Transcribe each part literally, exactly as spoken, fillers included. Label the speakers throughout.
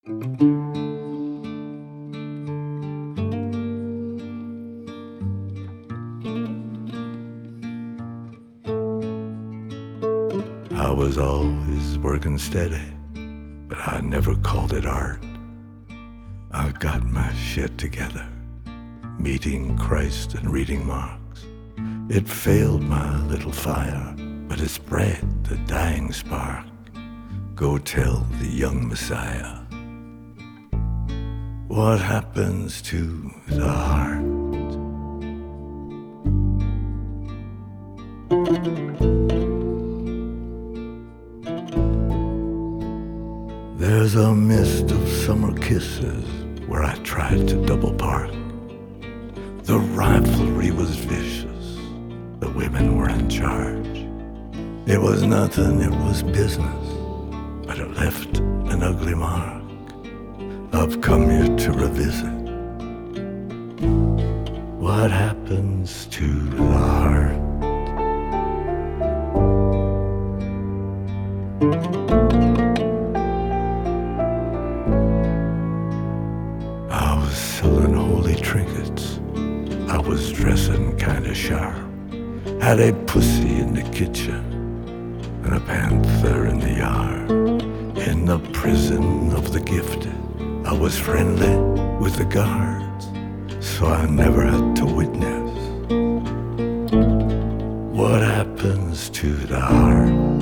Speaker 1: I was always working steady, but I never called it art. I got my shit together, meeting Christ and reading Marx. It failed my little fire, but it spread the dying spark. Go tell the young Messiah what happens to the heart. There's a mist of summer kisses where I tried to double park. The rivalry was vicious, the women were in charge. It was nothing, it was business, but it left an ugly mark. I've come here to revisit what happens to the heart. I was selling holy trinkets, I was dressing kinda sharp, had a pussy in the kitchen and a panther in the yard. In the prison of the gifted, I was friendly with the guards, so I never had to witness what happens to the heart.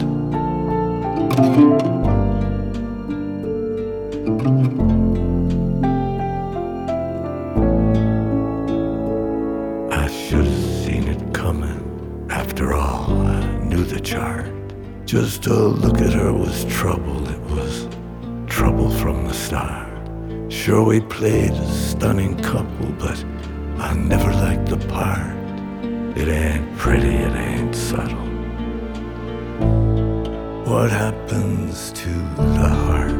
Speaker 1: I should have seen it coming. After all, I knew the chart. Just to look at her was trouble. It was trouble from the start. Sure, we played a stunning couple, but I never liked the part. It ain't pretty, it ain't subtle. What happens to the heart?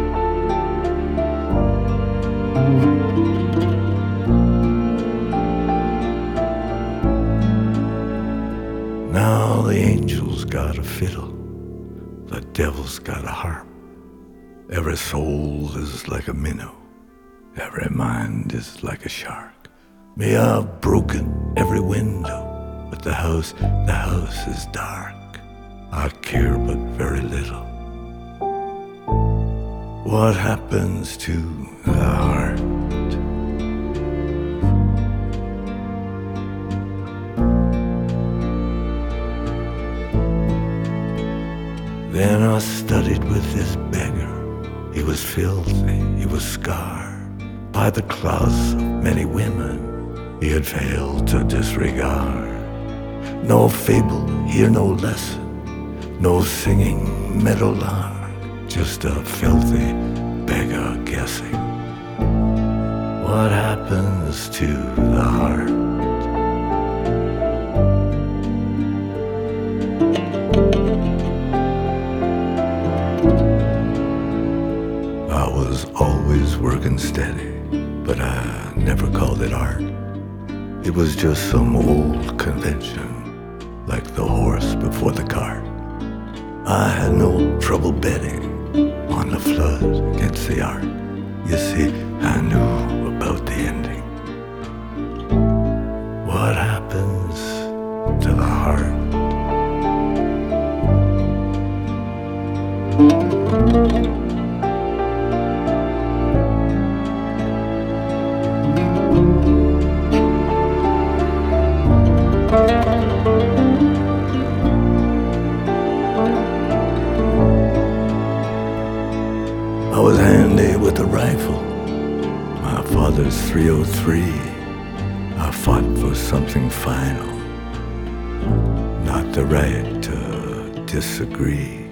Speaker 1: Now the angel's got a fiddle, the devil's got a harp. Every soul is like a minnow, every mind is like a shark. May I've broken every window, but the house, the house is dark. I care but very little. What happens to the heart? Then I studied with this beggar. He was filthy, he was scarred by the claws of many women he had failed to disregard. No fable, here no lesson, no singing meadowlark, just a filthy beggar guessing what happens to the heart. I was always working steady, but I never called it art. It was just some old convention, like the horse before the cart. I had no trouble betting on the flood against the ark. You see, I knew about the ending. What happens to the heart? I was handy with a rifle, my father's three oh three. I fought for something final, not the right to disagree.